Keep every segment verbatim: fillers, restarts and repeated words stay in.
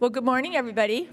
Well, good morning, everybody.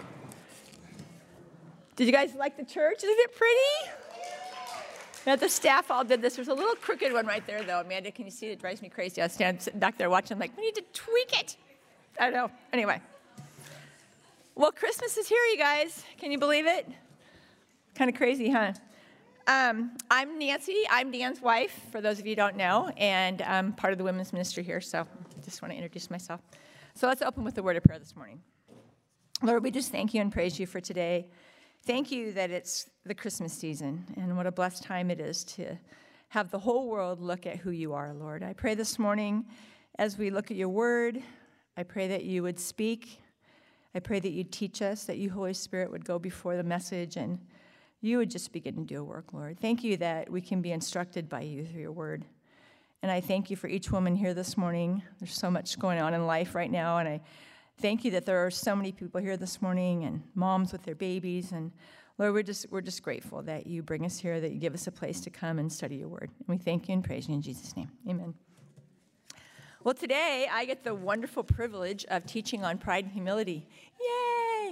Did you guys like the church? Isn't it pretty? Yeah, the staff all did this. There's a little crooked one right there, though. Amanda, can you see it? It drives me crazy. I stand sitting back there watching, like, we need to tweak it. I don't know. Anyway. Well, Christmas is here, you guys. Can you believe it? Kind of crazy, huh? Um, I'm Nancy. I'm Dan's wife, for those of you who don't know, and I'm part of the women's ministry here, so I just want to introduce myself. So let's open with the word of prayer this morning. Lord, we just thank you and praise you for today. Thank you that it's the Christmas season, and what a blessed time it is to have the whole world look at who you are, Lord. I pray this morning as we look at your word, I pray that you would speak. I pray that you'd teach us, that you, Holy Spirit, would go before the message, and you would just begin to do a work, Lord. Thank you that we can be instructed by you through your word. And I thank you for each woman here this morning. There's so much going on in life right now, and I thank you that there are so many people here this morning and moms with their babies. And Lord, we're just we're just grateful that you bring us here, that you give us a place to come and study your word. And we thank you and praise you in Jesus' name. Amen. Well, today I get the wonderful privilege of teaching on pride and humility. Yay!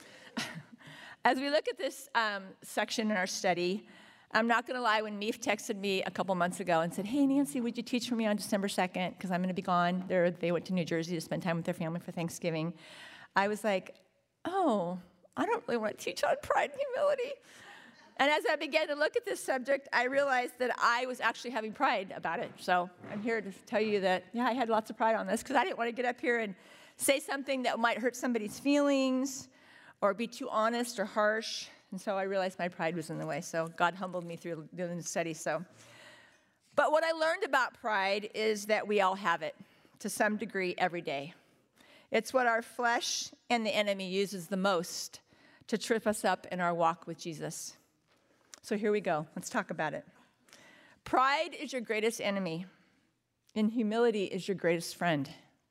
As we look at this um, section in our study, I'm not going to lie, when Meef texted me a couple months ago and said, hey, Nancy, would you teach for me on December second? Because I'm going to be gone. They're, they went to New Jersey to spend time with their family for Thanksgiving. I was like, oh, I don't really want to teach on pride and humility. And as I began to look at this subject, I realized that I was actually having pride about it. So I'm here to tell you that, yeah, I had lots of pride on this because I didn't want to get up here and say something that might hurt somebody's feelings or be too honest or harsh. And so I realized my pride was in the way. So God humbled me through doing the study. So, but what I learned about pride is that we all have it to some degree every day. It's what our flesh and the enemy uses the most to trip us up in our walk with Jesus. So here we go. Let's talk about it. Pride is your greatest enemy, and humility is your greatest friend.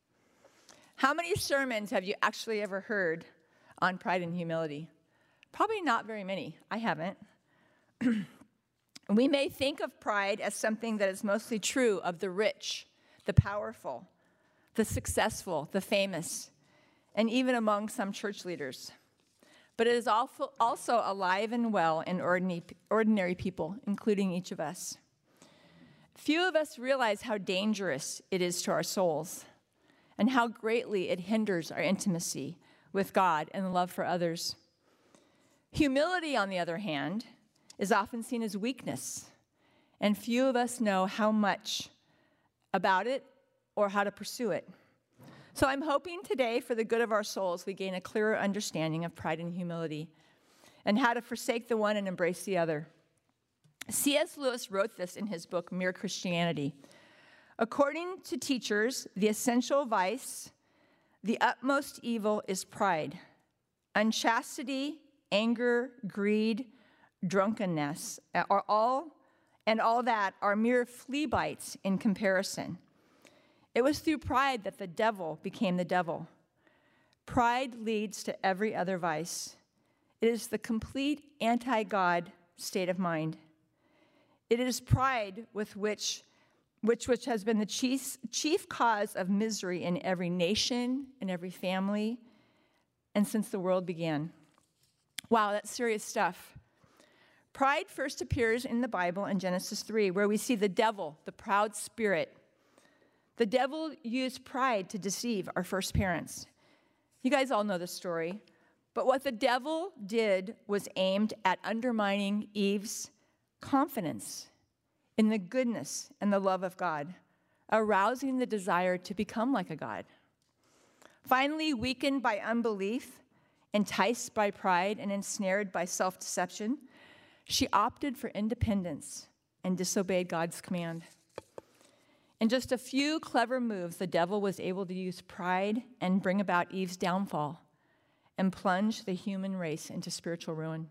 How many sermons have you actually ever heard on pride and humility? Probably not very many. I haven't. We may think of pride as something that is mostly true of the rich, the powerful, the successful, the famous, and even among some church leaders. But it is also alive and well in ordinary people, including each of us. Few of us realize how dangerous it is to our souls and how greatly it hinders our intimacy with God and love for others. Humility, on the other hand, is often seen as weakness, and few of us know how much about it or how to pursue it. So I'm hoping today, for the good of our souls, we gain a clearer understanding of pride and humility and how to forsake the one and embrace the other. C S Lewis wrote this in his book, Mere Christianity. According to teachers, the essential vice, the utmost evil is pride. Unchastity, anger, greed, drunkenness, are all, and all that are mere flea bites in comparison. It was through pride that the devil became the devil. Pride leads to every other vice. It is the complete anti-God state of mind. It is pride with which, which, which has been the chief, chief cause of misery in every nation, in every family, and since the world began. Wow, that's serious stuff. Pride first appears in the Bible in Genesis three, where we see the devil, the proud spirit. The devil used pride to deceive our first parents. You guys all know the story. But what the devil did was aimed at undermining Eve's confidence in the goodness and the love of God, arousing the desire to become like a God. Finally, weakened by unbelief, enticed by pride, and ensnared by self-deception, she opted for independence and disobeyed God's command. In just a few clever moves, the devil was able to use pride and bring about Eve's downfall and plunge the human race into spiritual ruin.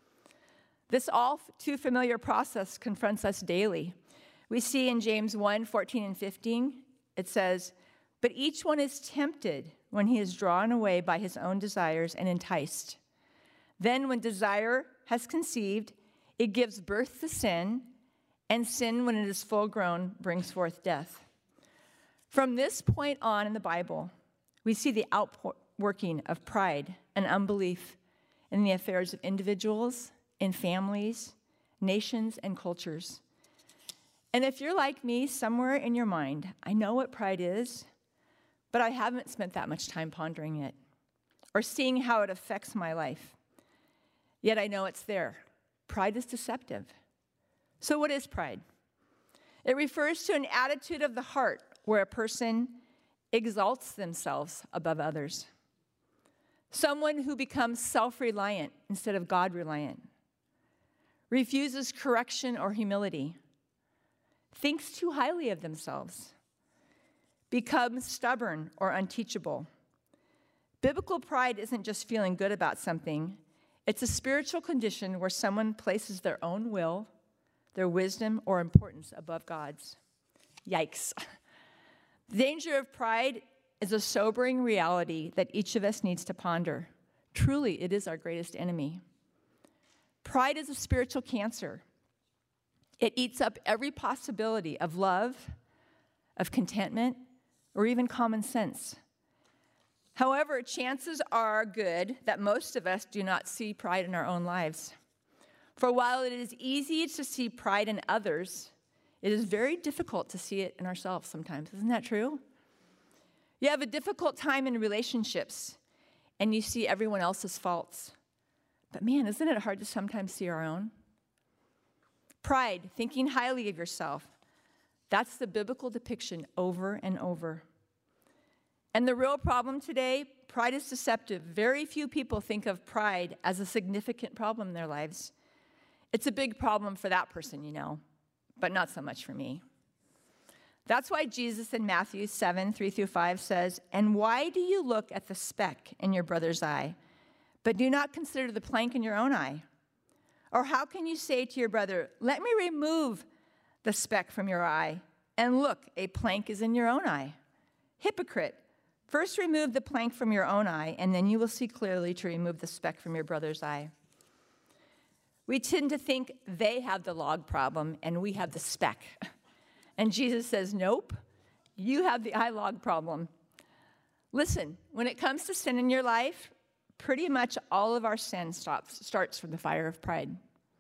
This all too familiar process confronts us daily. We see in James one, fourteen and fifteen, it says, "But each one is tempted when he is drawn away by his own desires and enticed. Then when desire has conceived, it gives birth to sin, and sin, when it is full grown, brings forth death." From this point on in the Bible, we see the outpour, working of pride and unbelief in the affairs of individuals, in families, nations, and cultures. And if you're like me, somewhere in your mind, I know what pride is, but I haven't spent that much time pondering it or seeing how it affects my life. Yet I know it's there. Pride is deceptive. So what is pride? It refers to an attitude of the heart where a person exalts themselves above others. Someone who becomes self-reliant instead of God-reliant, refuses correction or humility, thinks too highly of themselves, becomes stubborn or unteachable. Biblical pride isn't just feeling good about something. It's a spiritual condition where someone places their own will, their wisdom, or importance above God's. Yikes. The danger of pride is a sobering reality that each of us needs to ponder. Truly, it is our greatest enemy. Pride is a spiritual cancer. It eats up every possibility of love, of contentment, or even common sense. However, chances are good that most of us do not see pride in our own lives. For while it is easy to see pride in others, it is very difficult to see it in ourselves sometimes. Isn't that true? You have a difficult time in relationships, and you see everyone else's faults. But man, isn't it hard to sometimes see our own? Pride, thinking highly of yourself, that's the biblical depiction over and over. And the real problem today, pride is deceptive. Very few people think of pride as a significant problem in their lives. It's a big problem for that person, you know, but not so much for me. That's why Jesus in Matthew seven, three through five says, "And why do you look at the speck in your brother's eye, but do not consider the plank in your own eye? Or how can you say to your brother, 'Let me remove the speck from your eye,' and look, a plank is in your own eye? Hypocrite, first remove the plank from your own eye, and then you will see clearly to remove the speck from your brother's eye." We tend to think they have the log problem and we have the speck. And Jesus says, nope, you have the eye log problem. Listen, when it comes to sin in your life, pretty much all of our sin stops, starts from the fire of pride.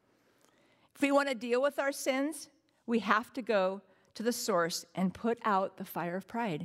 If we want to deal with our sins, we have to go to the source and put out the fire of pride.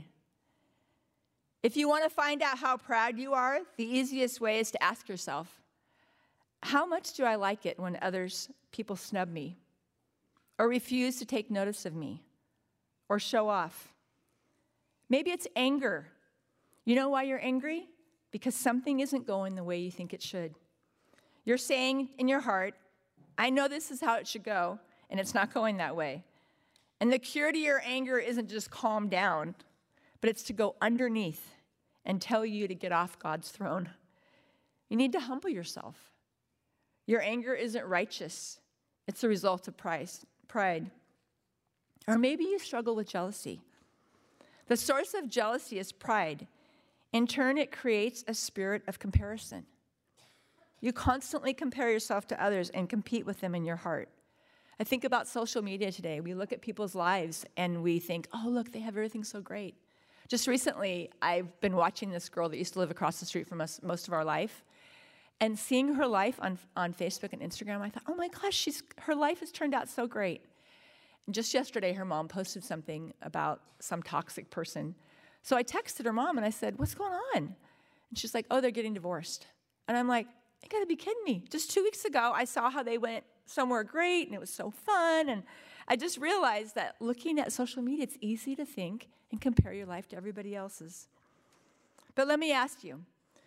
If you want to find out how proud you are, the easiest way is to ask yourself, how much do I like it when others, people snub me or refuse to take notice of me or show off? Maybe it's anger. You know why you're angry? Because something isn't going the way you think it should. You're saying in your heart, I know this is how it should go, and it's not going that way. And the cure to your anger isn't just calm down, but it's to go underneath and tell you to get off God's throne. You need to humble yourself. Your anger isn't righteous. It's a result of pride. Or maybe you struggle with jealousy. The source of jealousy is pride. In turn, it creates a spirit of comparison. You constantly compare yourself to others and compete with them in your heart. I think about social media today. We look at people's lives and we think, oh, look, they have everything so great. Just recently, I've been watching this girl that used to live across the street from us most of our life. And seeing her life on, on Facebook and Instagram, I thought, oh my gosh, she's, her life has turned out so great. And just yesterday, her mom posted something about some toxic person. So I texted her mom and I said, what's going on? And she's like, oh, they're getting divorced. And I'm like, you gotta be kidding me. Just two weeks ago, I saw how they went somewhere great and it was so fun. And I just realized that looking at social media, it's easy to think and compare your life to everybody else's. But let me ask you,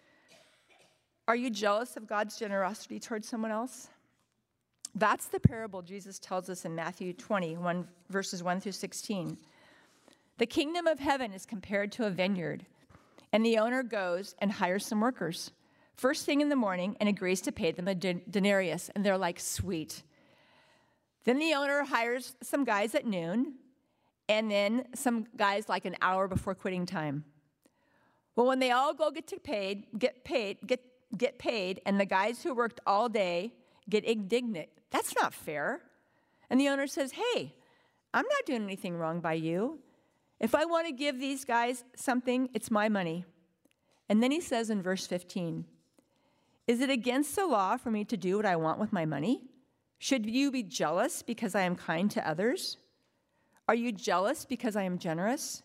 are you jealous of God's generosity towards someone else? That's the parable Jesus tells us in Matthew twenty, one, verses one through sixteen. The kingdom of heaven is compared to a vineyard, and the owner goes and hires some workers first thing in the morning and agrees to pay them a denarius, and they're like, sweet. Then the owner hires some guys at noon, and then some guys like an hour before quitting time. Well, when they all go get to paid, get paid, get get paid, and the guys who worked all day get indignant. That's not fair. And the owner says, hey, I'm not doing anything wrong by you. If I want to give these guys something, it's my money. And then he says in verse fifteen, is it against the law for me to do what I want with my money? Should you be jealous because I am kind to others? Are you jealous because I am generous?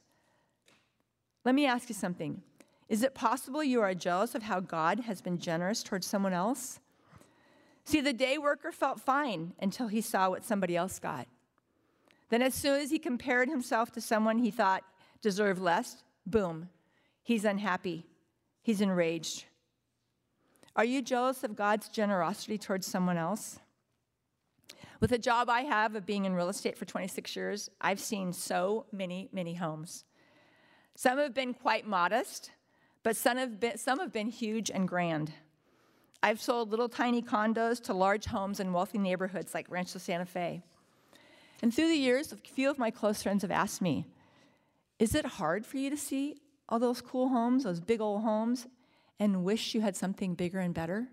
Let me ask you something. Is it possible you are jealous of how God has been generous towards someone else? See, the day worker felt fine until he saw what somebody else got. Then as soon as he compared himself to someone he thought deserved less, boom, he's unhappy. He's enraged. Are you jealous of God's generosity towards someone else? With the job I have of being in real estate for twenty-six years, I've seen so many, many homes. Some have been quite modest, but some have been, some have been huge and grand. I've sold little tiny condos to large homes in wealthy neighborhoods like Rancho Santa Fe. And through the years, a few of my close friends have asked me, is it hard for you to see all those cool homes, those big old homes, and wish you had something bigger and better?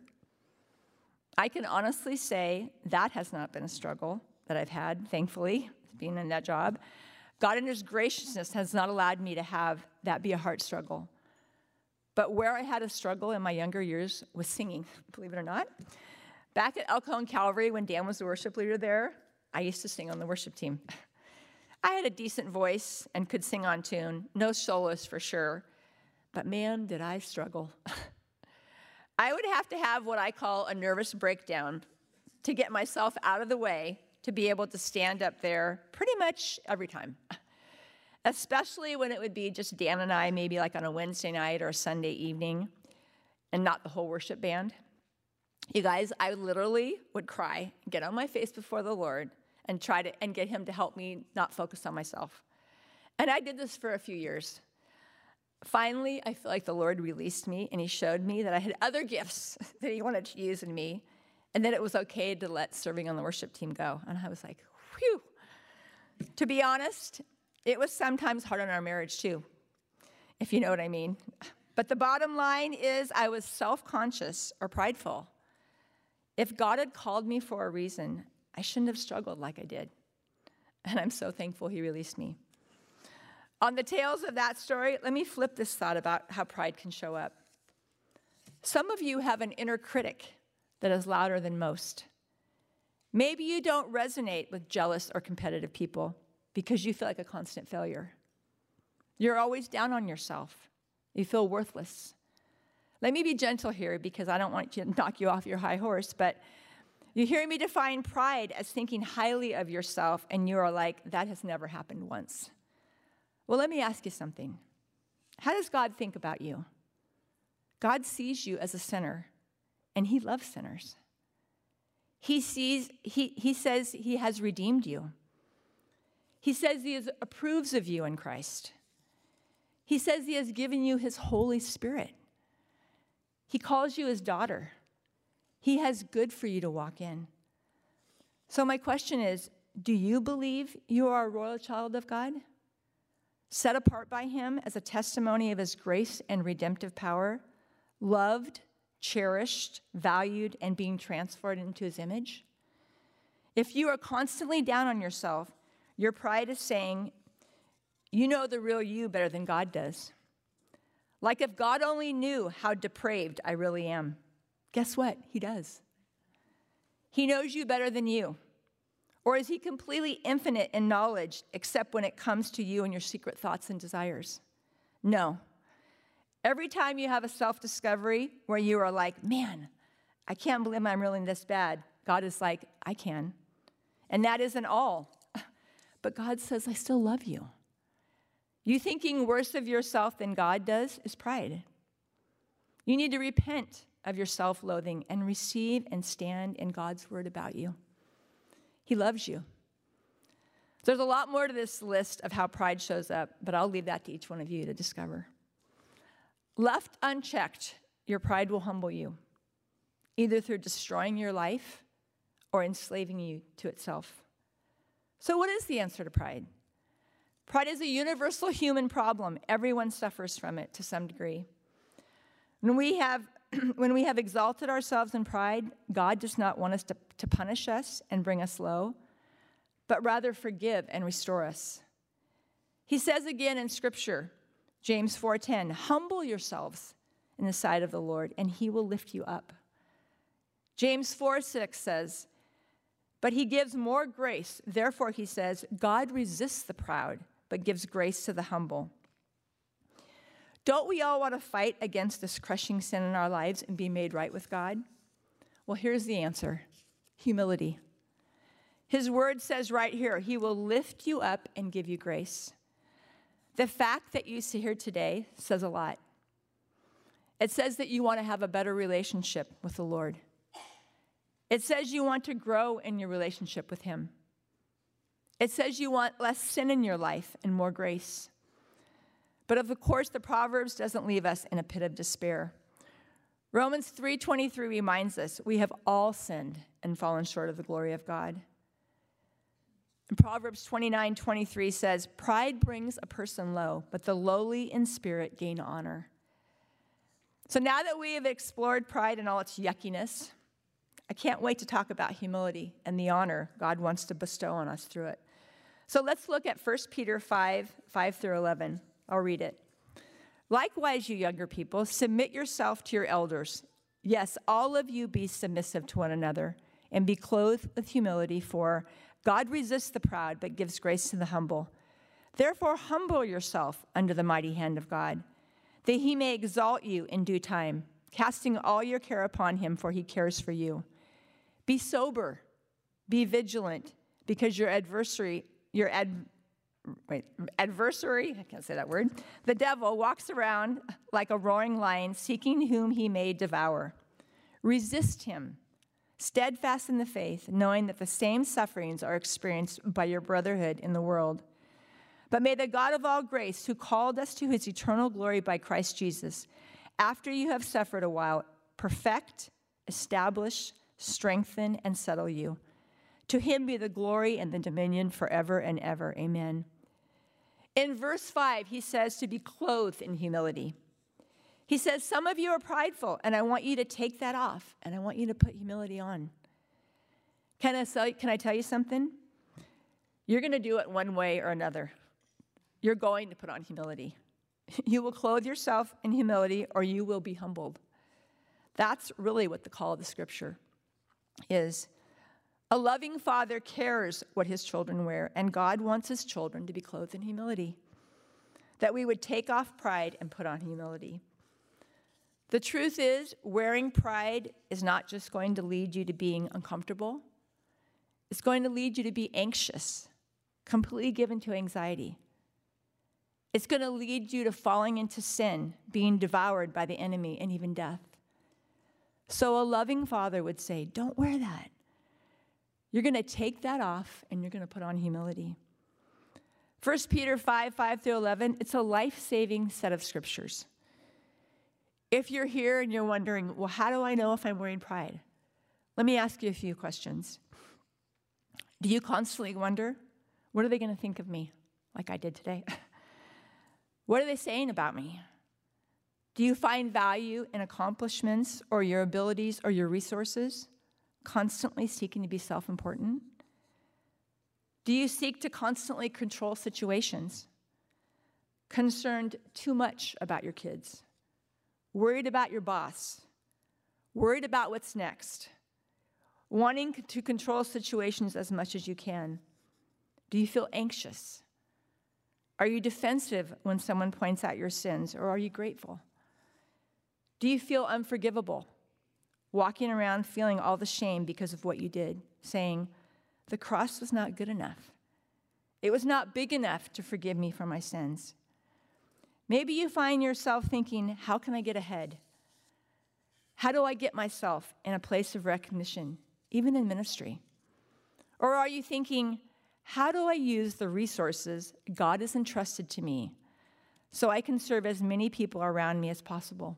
I can honestly say that has not been a struggle that I've had, thankfully, being in that job. God in his graciousness has not allowed me to have that be a heart struggle. But where I had a struggle in my younger years was singing, believe it or not. Back at Elk Home Calvary, when Dan was the worship leader there, I used to sing on the worship team. I had a decent voice and could sing on tune, no soloist for sure, but man, did I struggle. I would have to have what I call a nervous breakdown to get myself out of the way to be able to stand up there pretty much every time. Especially when it would be just Dan and I, maybe like on a Wednesday night or a Sunday evening, and not the whole worship band. You guys, I literally would cry, get on my face before the Lord, and try to and get him to help me not focus on myself. And I did this for a few years. Finally, I feel like the Lord released me, and he showed me that I had other gifts that he wanted to use in me, and that it was okay to let serving on the worship team go. And I was like, whew. To be honest, it was sometimes hard on our marriage too, if you know what I mean. But the bottom line is I was self-conscious or prideful. If God had called me for a reason, I shouldn't have struggled like I did. And I'm so thankful he released me. On the tails of that story, let me flip this thought about how pride can show up. Some of you have an inner critic that is louder than most. Maybe you don't resonate with jealous or competitive people because you feel like a constant failure. You're always down on yourself. You feel worthless. Let me be gentle here because I don't want to knock you off your high horse, but you hear me define pride as thinking highly of yourself, and you are like, that has never happened once. Well, let me ask you something. How does God think about you? God sees you as a sinner, and he loves sinners. He sees, he, he says he has redeemed you. He says he is, approves of you in Christ. He says he has given you his Holy Spirit. He calls you his daughter. He has good for you to walk in. So my question is, do you believe you are a royal child of God? Set apart by him as a testimony of his grace and redemptive power, loved, cherished, valued, and being transformed into his image? If you are constantly down on yourself, your pride is saying, you know the real you better than God does. Like if God only knew how depraved I really am. Guess what? He does. He knows you better than you. Or is he completely infinite in knowledge except when it comes to you and your secret thoughts and desires? No. Every time you have a self-discovery where you are like, man, I can't believe I'm really this bad, God is like, I can. And that isn't all. But God says, I still love you. You thinking worse of yourself than God does is pride. You need to repent of your self-loathing and receive and stand in God's word about you. He loves you. There's a lot more to this list of how pride shows up, but I'll leave that to each one of you to discover. Left unchecked, your pride will humble you, either through destroying your life or enslaving you to itself. So what is the answer to pride? Pride is a universal human problem. Everyone suffers from it to some degree. When we have, when we have exalted ourselves in pride, God does not want us to, to punish us and bring us low, but rather forgive and restore us. He says again in Scripture, James four ten, humble yourselves in the sight of the Lord, and he will lift you up. James four six says, but he gives more grace. Therefore, he says, God resists the proud, but gives grace to the humble. Don't we all want to fight against this crushing sin in our lives and be made right with God? Well, here's the answer: humility. His word says right here, he will lift you up and give you grace. The fact that you sit here today says a lot. It says that you want to have a better relationship with the Lord. It says you want to grow in your relationship with him. It says you want less sin in your life and more grace. But of course, the Proverbs doesn't leave us in a pit of despair. Romans three twenty-three reminds us we have all sinned and fallen short of the glory of God. And Proverbs twenty-nine twenty-three says, pride brings a person low, but the lowly in spirit gain honor. So now that we have explored pride and all its yuckiness, I can't wait to talk about humility and the honor God wants to bestow on us through it. So let's look at First Peter five, five through eleven. I'll read it. Likewise, you younger people, submit yourself to your elders. Yes, all of you be submissive to one another and be clothed with humility, for God resists the proud but gives grace to the humble. Therefore, humble yourself under the mighty hand of God, that he may exalt you in due time, casting all your care upon him, for he cares for you. Be sober, be vigilant, because your adversary, your ad, wait, adversary, I can't say that word, the devil walks around like a roaring lion, seeking whom he may devour. Resist him, steadfast in the faith, knowing that the same sufferings are experienced by your brotherhood in the world. But may the God of all grace, who called us to his eternal glory by Christ Jesus, after you have suffered a while, perfect, establish, strengthen, and settle you. To him be the glory and the dominion forever and ever. Amen. In verse five, he says to be clothed in humility. He says, some of you are prideful, and I want you to take that off, and I want you to put humility on. Can I, tell, can I tell you something? You're going to do it one way or another. You're going to put on humility. You will clothe yourself in humility, or you will be humbled. That's really what the call of the scripture is. A loving father cares what his children wear, and God wants his children to be clothed in humility, that we would take off pride and put on humility. The truth is, wearing pride is not just going to lead you to being uncomfortable. It's going to lead you to be anxious, completely given to anxiety. It's going to lead you to falling into sin, being devoured by the enemy, and even death. So a loving father would say, don't wear that. You're going to take that off, and you're going to put on humility. First Peter five, five through eleven, it's a life-saving set of scriptures. If you're here and you're wondering, well, how do I know if I'm wearing pride? Let me ask you a few questions. Do you constantly wonder, what are they going to think of me, like I did today? What are they saying about me? Do you find value in accomplishments or your abilities or your resources, constantly seeking to be self-important? Do you seek to constantly control situations, concerned too much about your kids, worried about your boss, worried about what's next, wanting to control situations as much as you can? Do you feel anxious? Are you defensive when someone points out your sins, or are you grateful? Do you feel unforgivable, walking around feeling all the shame because of what you did, saying, the cross was not good enough. It was not big enough to forgive me for my sins. Maybe you find yourself thinking, how can I get ahead? How do I get myself in a place of recognition, even in ministry? Or are you thinking, how do I use the resources God has entrusted to me so I can serve as many people around me as possible?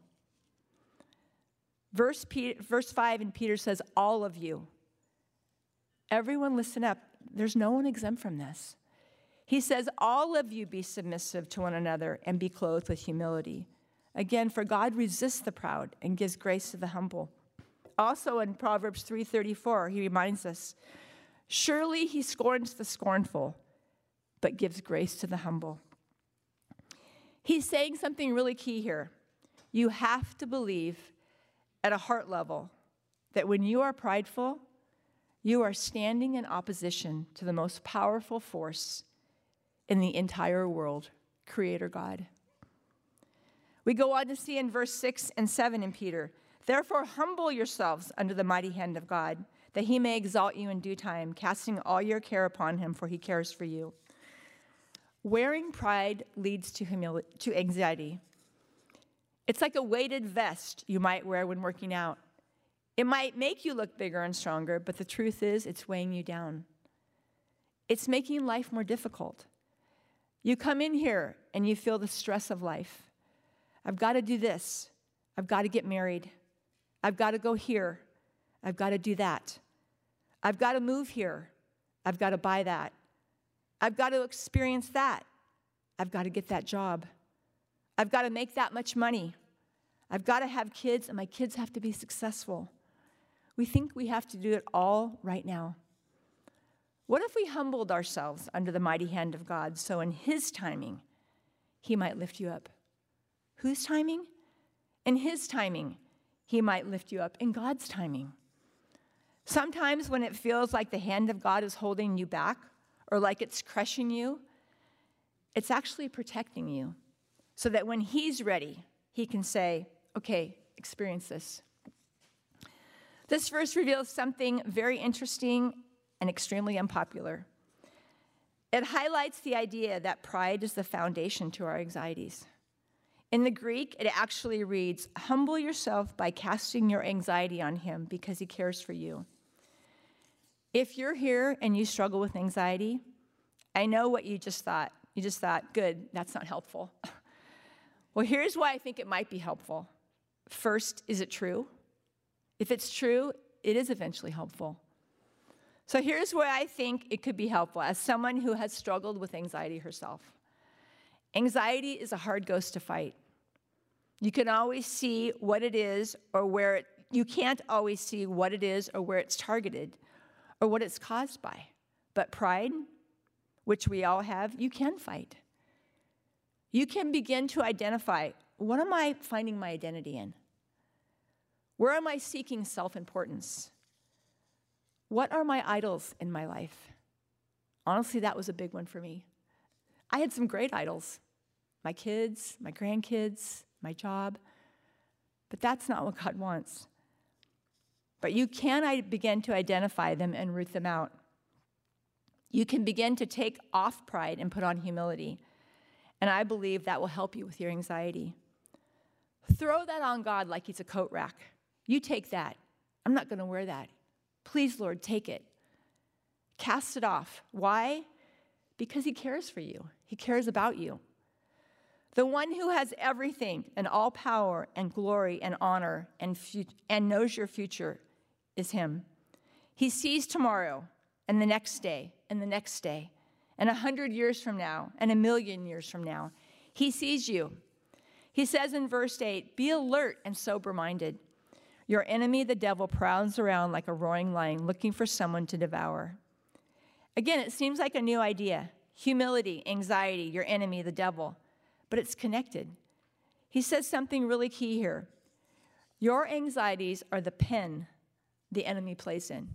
Verse, Peter, verse five in Peter says, all of you. Everyone listen up. There's no one exempt from this. He says, all of you be submissive to one another and be clothed with humility. Again, for God resists the proud and gives grace to the humble. Also in Proverbs three thirty-four, he reminds us, surely he scorns the scornful, but gives grace to the humble. He's saying something really key here. You have to believe at a heart level that when you are prideful, you are standing in opposition to the most powerful force in the entire world, Creator God. We go on to see in verse six and seven in Peter, therefore humble yourselves under the mighty hand of God, that he may exalt you in due time, casting all your care upon him, for he cares for you. Wearing pride leads to humility, to anxiety. It's like a weighted vest you might wear when working out. It might make you look bigger and stronger, but the truth is it's weighing you down. It's making life more difficult. You come in here and you feel the stress of life. I've got to do this. I've got to get married. I've got to go here. I've got to do that. I've got to move here. I've got to buy that. I've got to experience that. I've got to get that job. I've got to make that much money. I've got to have kids, and my kids have to be successful. We think we have to do it all right now. What if we humbled ourselves under the mighty hand of God so in his timing, he might lift you up? Whose timing? In his timing, he might lift you up. In God's timing. Sometimes when it feels like the hand of God is holding you back or like it's crushing you, it's actually protecting you so that when he's ready, he can say, okay, experience this. This verse reveals something very interesting and extremely unpopular. It highlights the idea that pride is the foundation to our anxieties. In the Greek, it actually reads, humble yourself by casting your anxiety on him because he cares for you. If you're here and you struggle with anxiety, I know what you just thought. You just thought, good, that's not helpful. Well, here's why I think it might be helpful. First, is it true? If it's true, it is eventually helpful. So here's where I think it could be helpful as someone who has struggled with anxiety herself. Anxiety is a hard ghost to fight. You can always see what it is or where it, you can't always see what it is or where it's targeted or what it's caused by. But pride, which we all have, you can fight. You can begin to identify, what am I finding my identity in? Where am I seeking self-importance? What are my idols in my life? Honestly, that was a big one for me. I had some great idols. My kids, my grandkids, my job. But that's not what God wants. But you can begin to identify them and root them out. You can begin to take off pride and put on humility. And I believe that will help you with your anxiety. Throw that on God like he's a coat rack. You take that. I'm not going to wear that. Please, Lord, take it. Cast it off. Why? Because he cares for you. He cares about you. The one who has everything and all power and glory and honor and, fu- and knows your future is him. He sees tomorrow and the next day and the next day and a hundred years from now and a million years from now. He sees you. He says in verse eight, be alert and sober-minded. Your enemy, the devil, prowls around like a roaring lion looking for someone to devour. Again, it seems like a new idea. Humility, anxiety, your enemy, the devil. But it's connected. He says something really key here. Your anxieties are the pen the enemy plays in.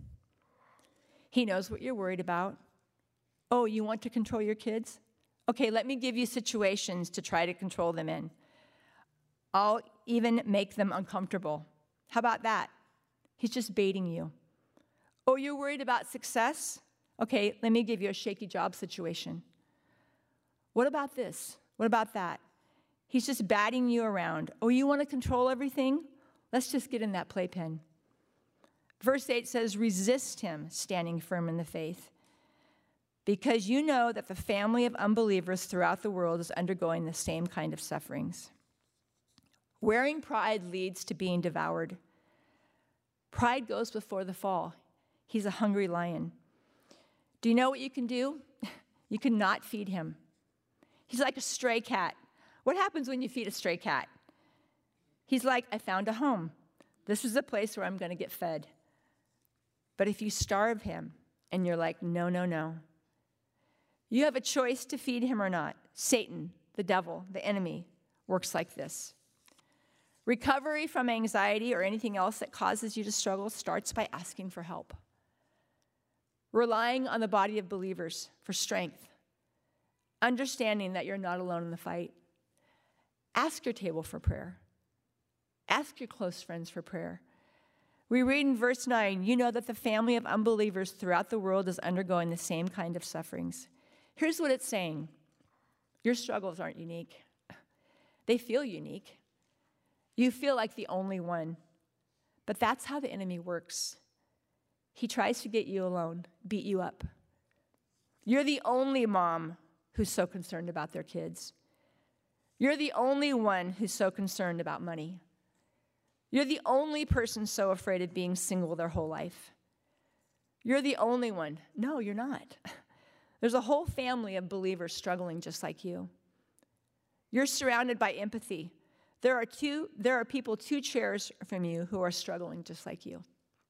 He knows what you're worried about. Oh, you want to control your kids? Okay, let me give you situations to try to control them in. I'll even make them uncomfortable. How about that? He's just baiting you. Oh, you're worried about success? Okay, let me give you a shaky job situation. What about this? What about that? He's just batting you around. Oh, you want to control everything? Let's just get in that playpen. Verse eight says, resist him, standing firm in the faith, because you know that the family of unbelievers throughout the world is undergoing the same kind of sufferings. Wearing pride leads to being devoured. Pride goes before the fall. He's a hungry lion. Do you know what you can do? You can not feed him. He's like a stray cat. What happens when you feed a stray cat? He's like, I found a home. This is a place where I'm going to get fed. But if you starve him and you're like, no, no, no, you have a choice to feed him or not. Satan, the devil, the enemy, works like this. Recovery from anxiety or anything else that causes you to struggle starts by asking for help. Relying on the body of believers for strength. Understanding that you're not alone in the fight. Ask your table for prayer. Ask your close friends for prayer. We read in verse nine, you know that the family of unbelievers throughout the world is undergoing the same kind of sufferings. Here's what it's saying. Your struggles aren't unique. They feel unique. You feel like the only one. But that's how the enemy works. He tries to get you alone, beat you up. You're the only mom who's so concerned about their kids. You're the only one who's so concerned about money. You're the only person so afraid of being single their whole life. You're the only one. No, you're not. There's a whole family of believers struggling just like you. You're surrounded by empathy. There are two, there are people two chairs from you who are struggling just like you.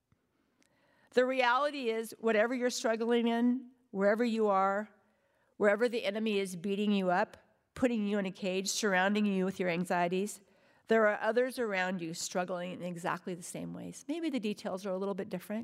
The reality is, whatever you're struggling in, wherever you are, wherever the enemy is beating you up, putting you in a cage, surrounding you with your anxieties, there are others around you struggling in exactly the same ways. Maybe the details are a little bit different.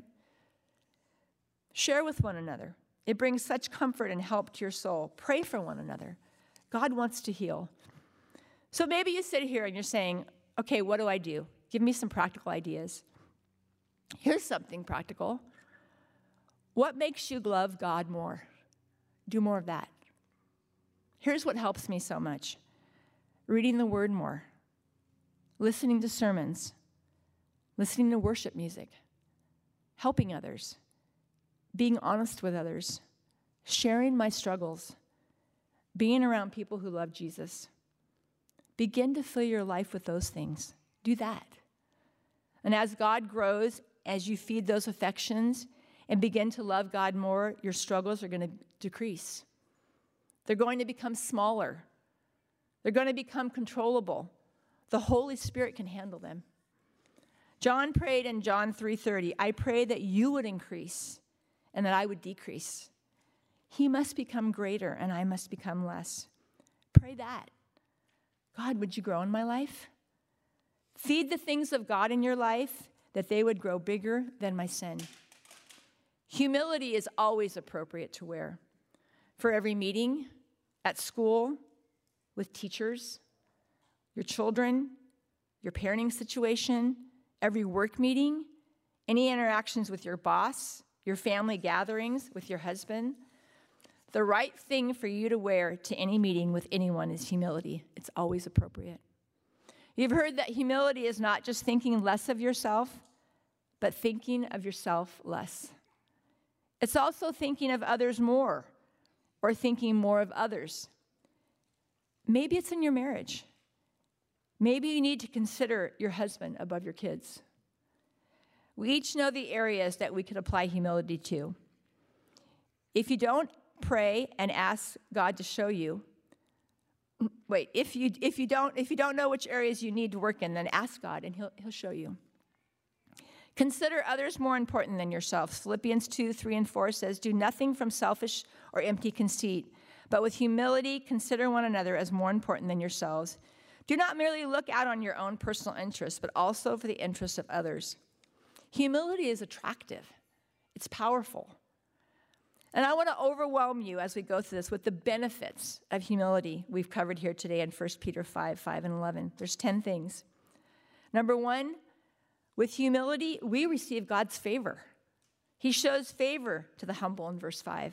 Share with one another. It brings such comfort and help to your soul. Pray for one another. God wants to heal. So maybe you sit here and you're saying, okay, what do I do? Give me some practical ideas. Here's something practical. What makes you love God more? Do more of that. Here's what helps me so much. Reading the Word more. Listening to sermons. Listening to worship music. Helping others. Being honest with others. Sharing my struggles. Being around people who love Jesus. Begin to fill your life with those things. Do that. And as God grows, as you feed those affections and begin to love God more, your struggles are going to decrease. They're going to become smaller. They're going to become controllable. The Holy Spirit can handle them. John prayed in John three thirty, I pray that you would increase and that I would decrease. He must become greater and I must become less. Pray that. God, would you grow in my life? Feed the things of God in your life that they would grow bigger than my sin. Humility is always appropriate to wear. For every meeting, at school, with teachers, your children, your parenting situation, every work meeting, any interactions with your boss, your family gatherings with your husband. The right thing for you to wear to any meeting with anyone is humility. It's always appropriate. You've heard that humility is not just thinking less of yourself, but thinking of yourself less. It's also thinking of others more, or thinking more of others. Maybe it's in your marriage. Maybe you need to consider your husband above your kids. We each know the areas that we could apply humility to. If you don't pray and ask God to show you, wait, if you if you don't if you don't know which areas you need to work in, then ask God and he'll he'll show you. Consider others more important than yourself. Philippians two, three, and four says, do nothing from selfish or empty conceit, but with humility consider one another as more important than yourselves. Do not merely look out on your own personal interests, but also for the interests of others. Humility is attractive. It's powerful. And I want to overwhelm you as we go through this with the benefits of humility we've covered here today in First Peter five, five, and eleven. There's ten things. Number one, with humility, we receive God's favor. He shows favor to the humble in verse five.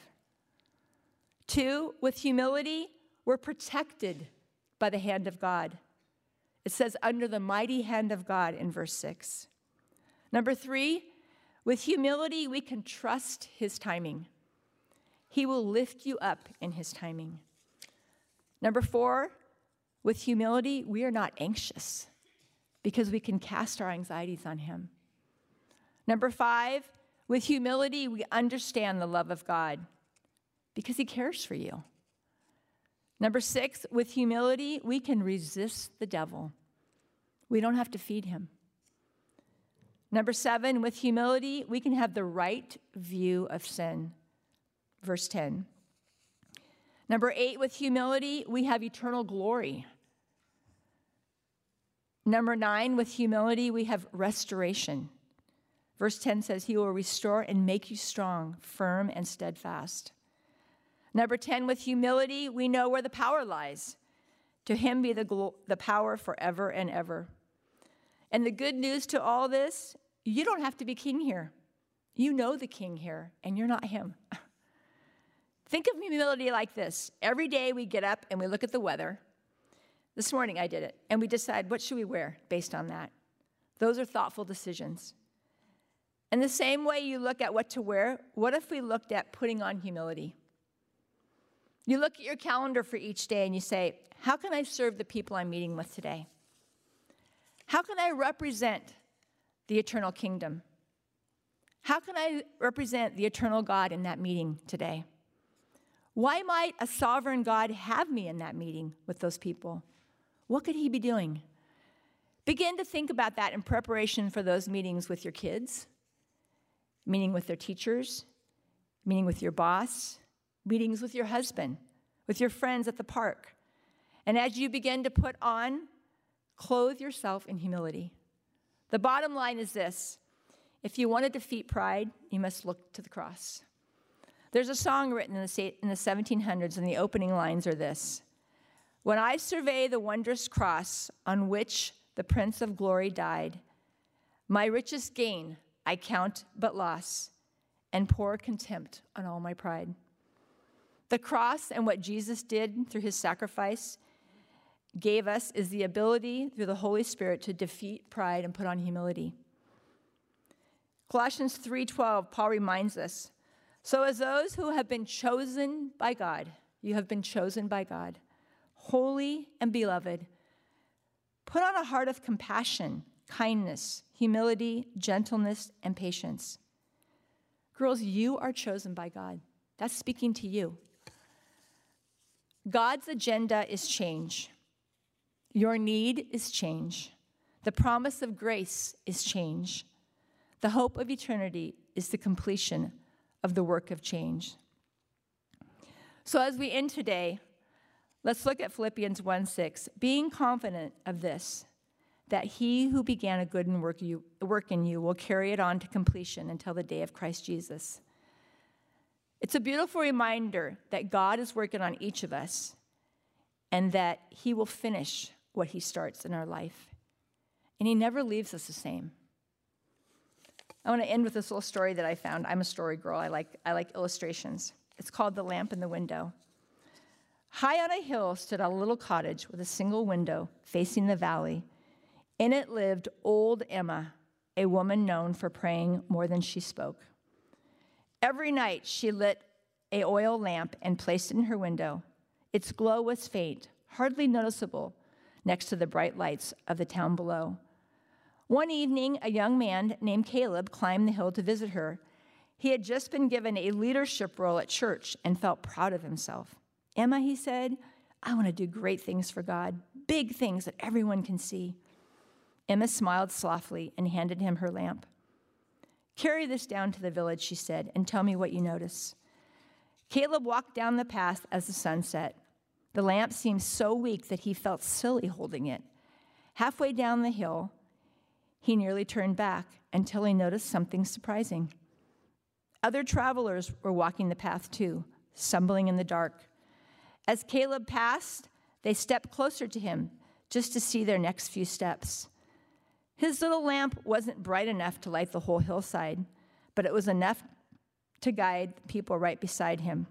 Two, with humility, we're protected by the hand of God. It says, under the mighty hand of God in verse six. Number three, with humility, we can trust his timing. He will lift you up in his timing. Number four, with humility, we are not anxious because we can cast our anxieties on him. Number five, with humility, we understand the love of God because he cares for you. Number six, with humility, we can resist the devil. We don't have to feed him. Number seven, with humility, we can have the right view of sin. Verse ten. Number eight, with humility, we have eternal glory. Number nine, with humility, we have restoration. Verse ten says, he will restore and make you strong, firm, and steadfast. Number ten, with humility, we know where the power lies. To him be the, glo- the power forever and ever. And the good news to all this, you don't have to be king here. You know the king here, and you're not him. Think of humility like this. Every day we get up and we look at the weather. This morning I did it, and we decide what should we wear based on that. Those are thoughtful decisions. And the same way you look at what to wear, what if we looked at putting on humility? You look at your calendar for each day and you say, how can I serve the people I'm meeting with today? How can I represent the eternal kingdom? How can I represent the eternal God in that meeting today? Why might a sovereign God have me in that meeting with those people? What could he be doing? Begin to think about that in preparation for those meetings with your kids, meeting with their teachers, meeting with your boss, meetings with your husband, with your friends at the park. And as you begin to put on, clothe yourself in humility. The bottom line is this: if you want to defeat pride, you must look to the cross. There's a song written in the, in the seventeen hundreds, and the opening lines are this: when I survey the wondrous cross on which the Prince of Glory died, my richest gain I count but loss, and pour contempt on all my pride. The cross and what Jesus did through his sacrifice gave us is the ability through the Holy Spirit to defeat pride and put on humility. Colossians three twelve, Paul reminds us, so as those who have been chosen by God, you have been chosen by God, holy and beloved, put on a heart of compassion, kindness, humility, gentleness, and patience. Girls, you are chosen by God. That's speaking to you. God's agenda is change. Your need is change. The promise of grace is change. The hope of eternity is the completion of the work of change. So as we end today, let's look at Philippians one six, being confident of this, that he who began a good work, you, work in you will carry it on to completion until the day of Christ Jesus. It's a beautiful reminder that God is working on each of us and that he will finish what he starts in our life. And he never leaves us the same. I want to end with this little story that I found. I'm a story girl. I like, I like illustrations. It's called The Lamp in the Window. High on a hill stood a little cottage with a single window facing the valley. In it lived old Emma, a woman known for praying more than she spoke. Every night she lit an oil lamp and placed it in her window. Its glow was faint, hardly noticeable, next to the bright lights of the town below. One evening, a young man named Caleb climbed the hill to visit her. He had just been given a leadership role at church and felt proud of himself. Emma, he said, I want to do great things for God, big things that everyone can see. Emma smiled softly and handed him her lamp. Carry this down to the village, she said, and tell me what you notice. Caleb walked down the path as the sun set. The lamp seemed so weak that he felt silly holding it. Halfway down the hill, he nearly turned back until he noticed something surprising. Other travelers were walking the path too, stumbling in the dark. As Caleb passed, they stepped closer to him just to see their next few steps. His little lamp wasn't bright enough to light the whole hillside, but it was enough to guide people right beside him.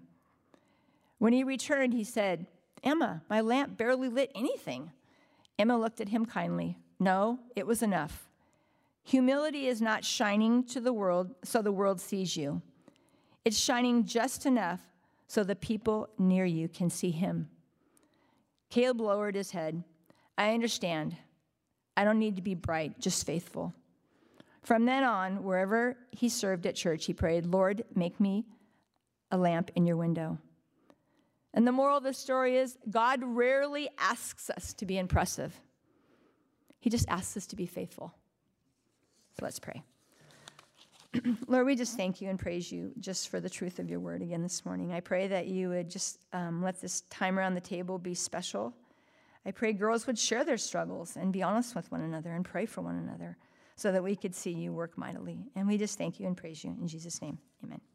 When he returned, he said, Emma, my lamp barely lit anything. Emma looked at him kindly. No, it was enough. Humility is not shining to the world so the world sees you. It's shining just enough so the people near you can see him. Caleb lowered his head. I understand. I don't need to be bright, just faithful. From then on, wherever he served at church, he prayed, Lord, make me a lamp in your window. And the moral of the story is God rarely asks us to be impressive. He just asks us to be faithful. So let's pray. Lord, we just thank you and praise you just for the truth of your word again this morning. I pray that you would just um, let this time around the table be special. I pray girls would share their struggles and be honest with one another and pray for one another so that we could see you work mightily. And we just thank you and praise you. In Jesus' name, amen.